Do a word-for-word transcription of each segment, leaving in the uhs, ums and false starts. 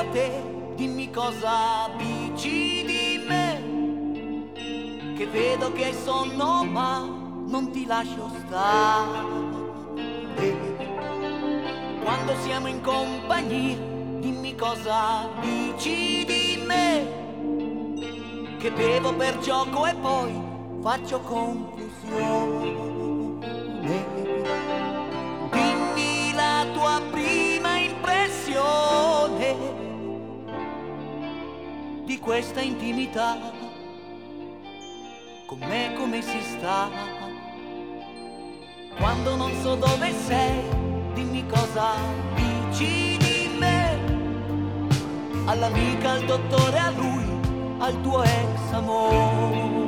a te, dimmi cosa dici di me, che vedo che hai sonno ma non ti lascio stare. Quando siamo in compagnia, dimmi cosa dici di me, che bevo per gioco e poi faccio confusione. Dimmi la tua prima impressione di questa intimità, con me come si sta. Quando non so dove sei, dimmi cosa dici di me, all'amica, al dottore, a lui, al tuo ex amore.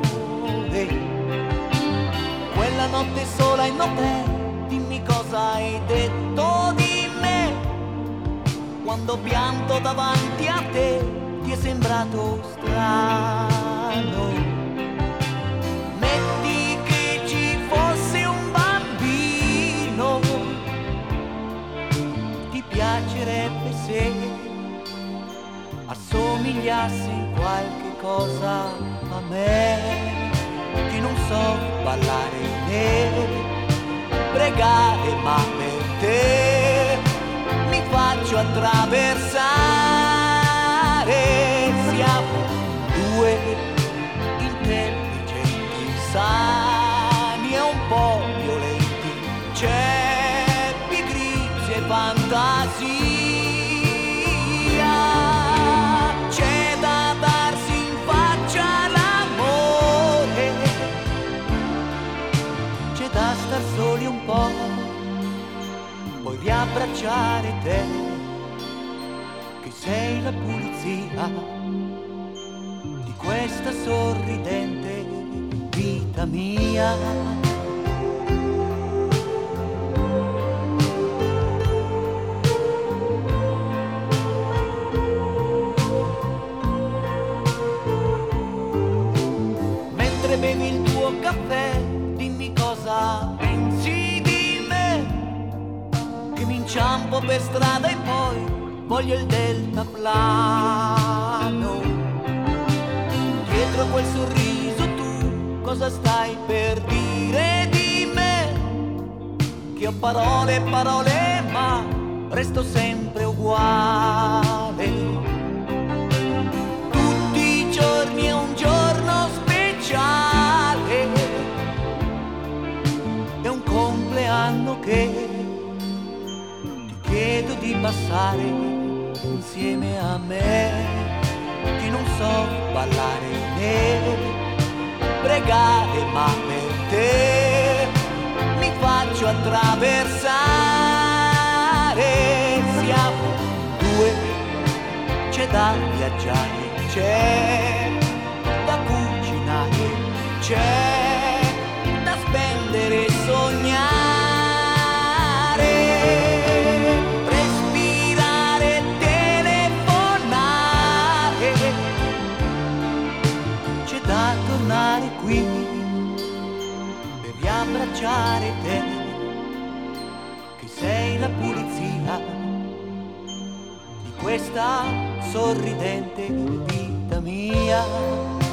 Quella notte sola in hotel, dimmi cosa hai detto di me, quando ho pianto davanti a te, ti è sembrato strano. Metti che ci fosse un bambino, ti piacerebbe se assomigliassi in qualche cosa a me, che non so ballare né pregare, ma per te mi faccio attraversare. Siamo due intelligenti, sani e un po' violenti, c'è pigrizia e fantasia. Star soli un po', poi riabbracciare te, che sei la pulizia di questa sorridente vita mia. Mentre bevi il tuo caffè, dimmi cosa pensi di me, che mi inciampo per strada e poi voglio il deltaplano. Dietro a quel sorriso tu cosa stai per dire di me, che ho parole e parole ma resto sempre uguale. Tutti i giorni è un giorno speciale, è un compleanno che ti chiedo di passare insieme a me, che non so ballare né pregare, ma per te mi faccio attraversare. Siamo due, c'è da viaggiare, c'è da cucinare, c'è da spendere e sognare, respirare, telefonare, c'è da tornare qui per riabbracciare te, che sei la pulizia di questa sorridente vita mia.